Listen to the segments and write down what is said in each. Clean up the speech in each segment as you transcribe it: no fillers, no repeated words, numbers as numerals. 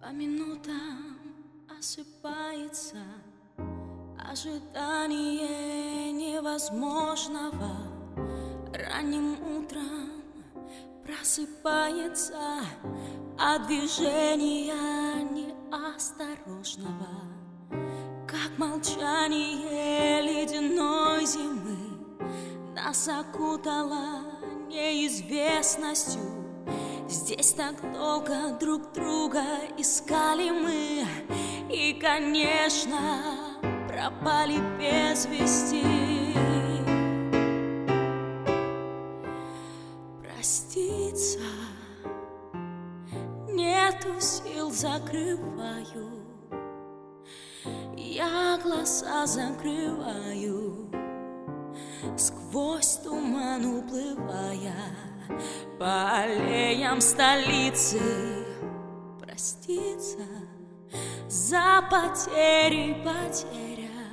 По минутам осыпается ожидание невозможного. Ранним утром просыпается от движения неосторожного, как молчание ледяной зимы нас окутало неизвестностью. Здесь так долго друг друга искали мы, и, конечно, пропали без вести. Проститься нету сил, закрываю, я глаза закрываю, сквозь туман уплывая по аллеям столицы. Проститься за потери, потеря,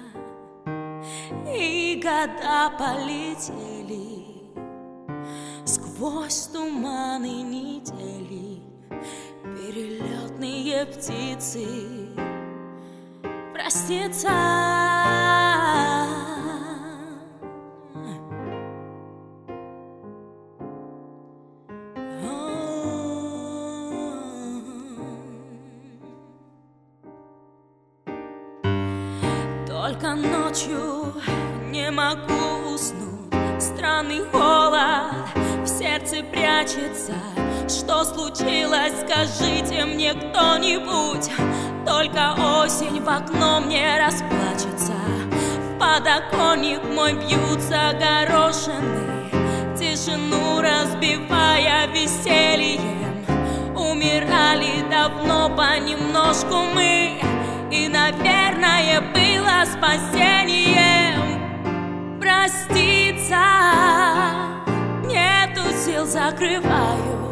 и года полетели сквозь туманы недели, перелетные птицы. Проститься только ночью не могу уснуть. Странный холод в сердце прячется. Что случилось, скажите мне кто-нибудь. Только осень в окно мне расплачется. В подоконник мой бьются горошины, тишину разбивая весельем. Умирали давно понемножку мы, и, наверное, было спасением. Проститься нету сил, закрываю,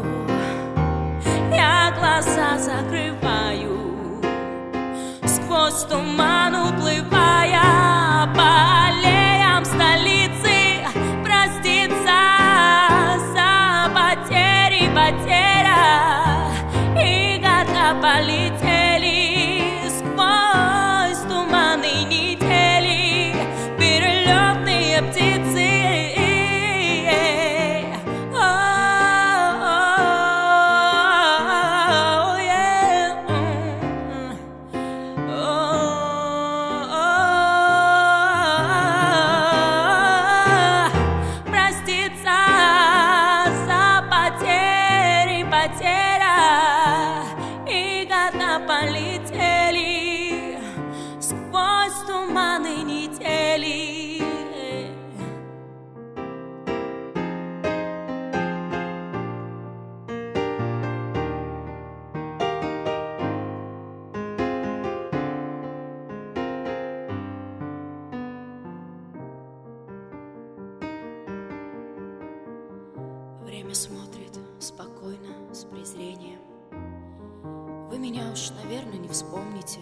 я глаза закрываю, сквозь туман уплывая по аллеям столицы. Проститься за потери, потеря, и года полетели сквозь туманы недели, перелетные птицы. Проститься за потери, потеря, и года полетели сквозь туманы недели. Время смотрит спокойно, с презрением. Вы меня уж, наверное, не вспомните.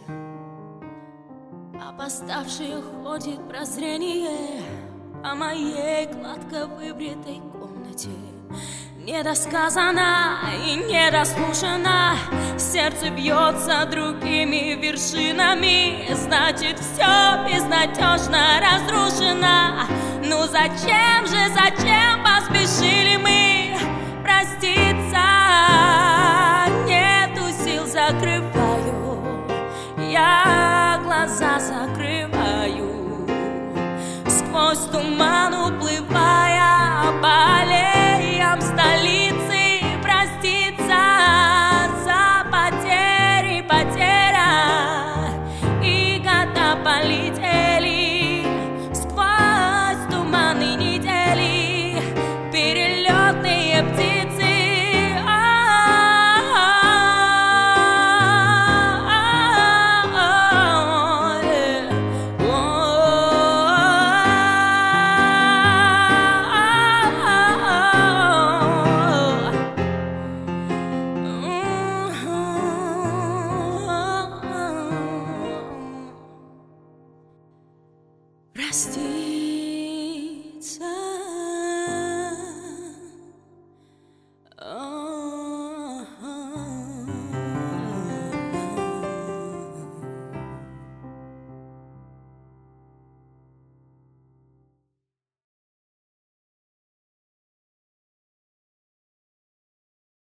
Опоздавшее ходит прозрение по моей гладко выбритой комнате. Недосказано и недослушано, сердце бьется другими вершинами. Значит, все безнадежно разрушено. Ну зачем поспешили мы? Проститься нету сил, закрываю, я глаза закрываю, сквозь туман уплывая по аллеям столицы. Проститься за потери, потеря, и года полетели сквозь туманы недели, перелетные птицы. Прости.